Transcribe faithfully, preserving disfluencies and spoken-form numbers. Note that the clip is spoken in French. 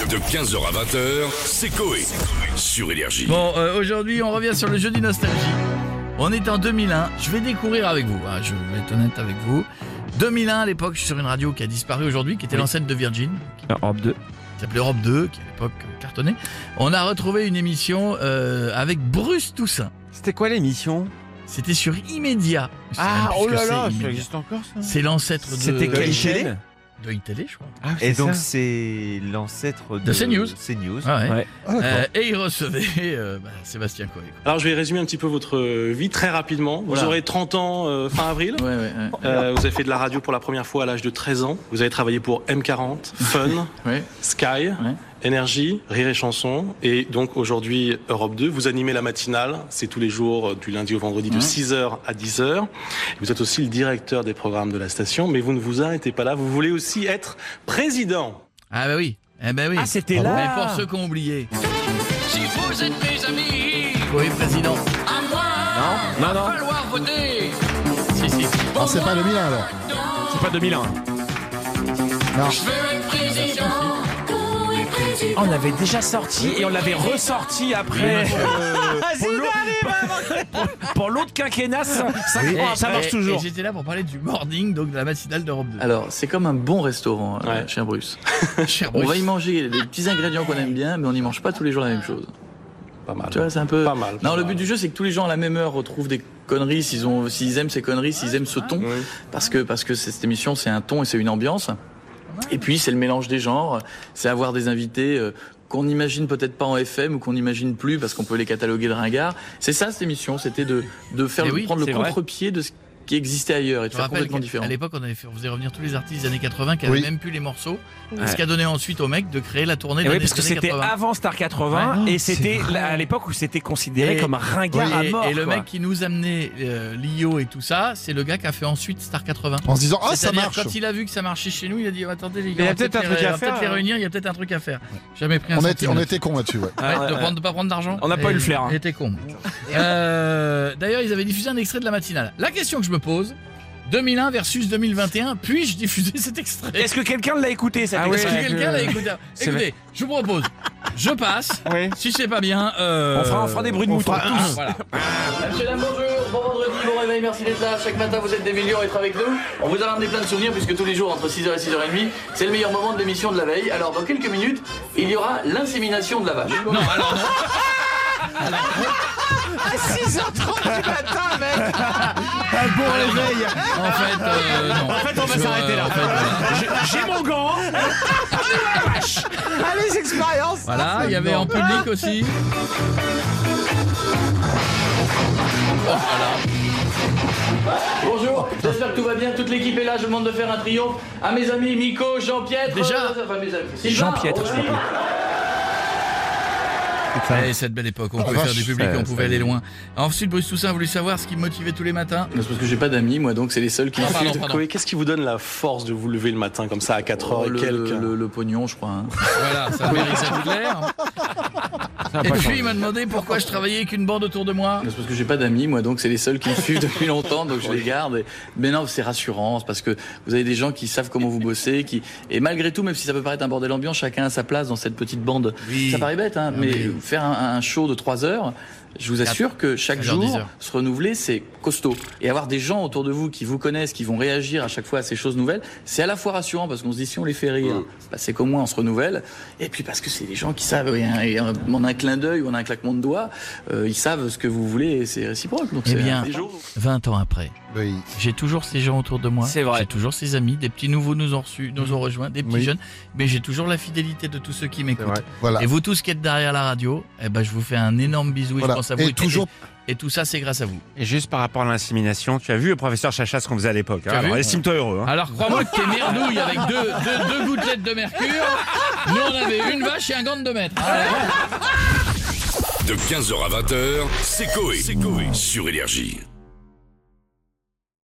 De quinze heures à vingt heures, c'est Coé sur Énergie. Bon, euh, aujourd'hui, on revient sur le jeudi nostalgie. On est en deux mille un. Je vais découvrir avec vous. Ah, je vais être honnête avec vous. deux mille un, à l'époque, je suis sur une radio qui a disparu aujourd'hui, qui était oui. l'ancêtre de Virgin. Europe deux. Qui s'appelait Europe deux, qui à l'époque cartonnait. On a retrouvé une émission euh, avec Bruce Toussaint. C'était quoi l'émission ? C'était sur Immédiat. Ah, oh là là, ça existe encore ça ? C'est l'ancêtre de... C'était quelle chaîne ? De iTélé, je crois. Ah, et donc ça. C'est l'ancêtre de, de CNews. CNews. Ah ouais. Ouais. Euh, et il recevait euh, bah, Sébastien Coé. Alors je vais résumer un petit peu votre vie très rapidement. Vous voilà. aurez trente ans euh, fin avril. Ouais, ouais, ouais. Euh, vous avez fait de la radio pour la première fois à l'âge de treize ans. Vous avez travaillé pour M quarante, Fun, ouais. Sky, ouais. Énergie, Rire et Chanson. Et donc aujourd'hui Europe deux. Vous animez la matinale. C'est tous les jours du lundi au vendredi de ouais. six heures à dix heures. Vous êtes aussi le directeur des programmes de la station. Mais vous ne vous arrêtez pas là. Vous voulez aussi être président. Ah bah oui. Eh ben oui. Ah, c'était là. Mais pour ceux qui ont oublié. Si vous êtes mes amis. Oui, président. À moi. Non, non, non. Il va falloir voter. Si, si. Ah, c'est pas deux mille un alors. C'est pas deux mille un. Non. Je veux être président. On l'avait déjà sorti et on l'avait ressorti après. Euh, pour, l'autre, pour, pour l'autre quinquennat, ça, ça, oui. ça marche et, toujours. Et j'étais là pour parler du morning, donc de la matinale d'Europe deux. Alors, c'est comme un bon restaurant, ouais. euh, cher Bruce. cher on Bruce. va y manger des petits ingrédients qu'on aime bien, mais on n'y mange pas tous les jours la même chose. Pas mal. Tu vois, c'est un peu. Pas mal. Non, pas le mal. but du jeu, c'est que tous les gens à la même heure retrouvent des conneries, s'ils ont, s'ils aiment ces conneries, s'ils aiment ce ton, oui. parce que parce que cette émission, c'est un ton et c'est une ambiance. Et puis, c'est le mélange des genres, c'est avoir des invités. Euh, qu'on n'imagine peut-être pas en F M ou qu'on n'imagine plus parce qu'on peut les cataloguer de ringards. C'est ça cette émission, c'était de, de faire le, oui, prendre le vrai. contre-pied de ce qui existait ailleurs et de Je faire rappelle complètement différent. À l'époque, on, avait fait, on faisait revenir tous les artistes des années quatre-vingts qui avaient oui. même plus les morceaux. Ouais. Ce qui a donné ensuite au mec de créer la tournée de oui, l'année parce que c'était quatre-vingts. avant Star quatre-vingts ouais. et c'était à l'époque où c'était considéré et, comme un ringard oui, à et, mort. Et le quoi. mec qui nous amenait euh, l'I O et tout ça, c'est le gars qui a fait ensuite Star quatre-vingts. En se disant ah ça C'est-à-dire, marche. quand il a vu que ça marchait chez nous, il a dit attendez les Il y gars, a on va peut-être un les- truc à on va faire, peut-être les hein. réunir, il y a peut-être un truc à faire. Jamais pris un On était, centime. on était cons là-dessus, ouais. Ouais, Ouais, de, ouais. prendre, de pas prendre d'argent. On n'a pas Et- eu le flair, hein. Il était con. euh, D'ailleurs, ils avaient diffusé un extrait de la matinale. La question que je me pose, deux mille un versus deux mille vingt et un, puis-je diffuser cet extrait? Est-ce que quelqu'un l'a écouté cette Ah oui, extrait est-ce que quelqu'un l'a écouté? Écoutez, je vous propose, je passe. Oui. Si c'est pas bien, euh, On fera, on fera des bruits de on mouton. fera tous. Voilà. Monsieur, dame, bonjour, bon vendredi, bon réveil, merci d'être là. Chaque matin, vous êtes des millions à être avec nous. On vous a ramené plein de souvenirs puisque tous les jours, entre six heures et six heures trente, c'est le meilleur moment de l'émission de la veille. Alors, dans quelques minutes, il y aura l'insémination de la vache. Non, alors non. À six heures trente du matin, mec. Un bon réveil. En fait, euh, non. En fait, on va Je- s'arrêter là. en fait, voilà. J'ai- J'ai mon gant. La vache. Allez, expérience. Voilà, il y avait en public aussi. Oh, voilà. Bonjour, j'espère que tout va bien. Toute l'équipe est là. Je vous demande de faire un triomphe à mes amis Miko, Jean-Pierre. Déjà enfin, mes amis. Sylvain, Jean-Pierre, Aurélie. Et cette belle époque, on pouvait vache. faire du public, Ça, on pouvait ça, aller oui. loin. Ensuite, Bruce Toussaint a voulu savoir ce qui me motivait tous les matins. C'est parce que j'ai pas d'amis, moi, donc c'est les seuls qui me Ah, pardon, suivent. pardon. Coé, qu'est-ce qui vous donne la force de vous lever le matin comme ça à quatre heures Oh, et le, quelques? le, le pognon, je crois. hein. Voilà, ça mérite de l'air. Ça a Et pas puis changé. il m'a demandé pourquoi je travaillais avec une bande autour de moi. C'est parce que j'ai pas d'amis, moi, donc c'est les seuls qui me suivent depuis longtemps, donc je les garde. Et... Mais non, c'est rassurant, c'est parce que vous avez des gens qui savent comment vous bossez, qui et malgré tout, même si ça peut paraître un bordel ambiant, chacun a sa place dans cette petite bande. Oui. Ça paraît bête, hein, mais oui. faire un, un show de trois heures. Je vous assure que chaque quatre heures, dix jour, heures. se renouveler, c'est costaud. Et avoir des gens autour de vous qui vous connaissent, qui vont réagir à chaque fois à ces choses nouvelles, c'est à la fois rassurant parce qu'on se dit si on les fait rire, bah, c'est qu'au moins on se renouvelle. Et puis parce que c'est des gens qui savent, et un, et un- en un clin d'œil ou en un claquement de doigts, euh, ils savent ce que vous voulez et c'est réciproque. Donc Eh c'est bien, Des jours vingt ans après, Oui. j'ai toujours ces gens autour de moi. C'est vrai. J'ai toujours ces amis, des petits nouveaux nous ont reçus, nous ont rejoints, des petits Oui. jeunes. Mais j'ai toujours la fidélité de tous ceux qui C'est m'écoutent. vrai. Voilà. Et vous tous qui êtes derrière la radio, eh ben, je vous fais un énorme bisou et Voilà. je pense à vous. Et toujours- et tout ça, c'est grâce à vous. Et juste par rapport à l'insémination, tu as vu le professeur Chacha ce qu'on faisait à l'époque. Hein, Tu as alors vu estime-toi heureux. Hein. Alors crois-moi que t'es merdouille avec deux, deux, deux gouttelettes de mercure. Nous, on avait une vache et un gant de deux mètres. De quinze heures à vingt heures, c'est Coé sur Énergie.